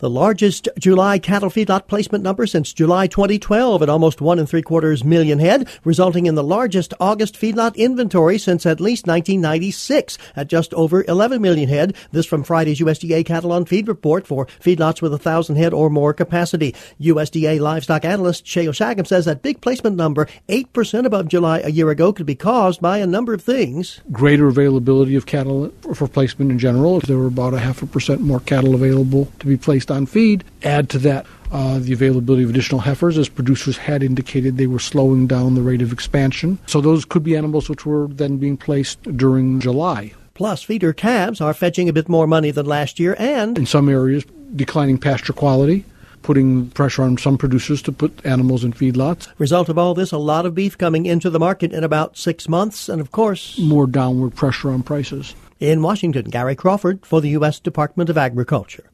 The largest July cattle feedlot placement number since July 2012 at almost 1.75 million head, resulting in the largest August feedlot inventory since at least 1996 at just over 11 million head. This from Friday's USDA Cattle on Feed report for feedlots with 1,000 head or more capacity. USDA livestock analyst Sheo Shagam says that big placement number, 8% above July a year ago, could be caused by a number of things. Greater availability of cattle for placement in general. There were about 0.5% more cattle available to be placed on feed. Add to that the availability of additional heifers, as producers had indicated they were slowing down the rate of expansion. So those could be animals which were then being placed during July. Plus, feeder calves are fetching a bit more money than last year, and in some areas, declining pasture quality, putting pressure on some producers to put animals in feedlots. Result of all this, a lot of beef coming into the market in about 6 months, and of course, more downward pressure on prices. In Washington, Gary Crawford for the U.S. Department of Agriculture.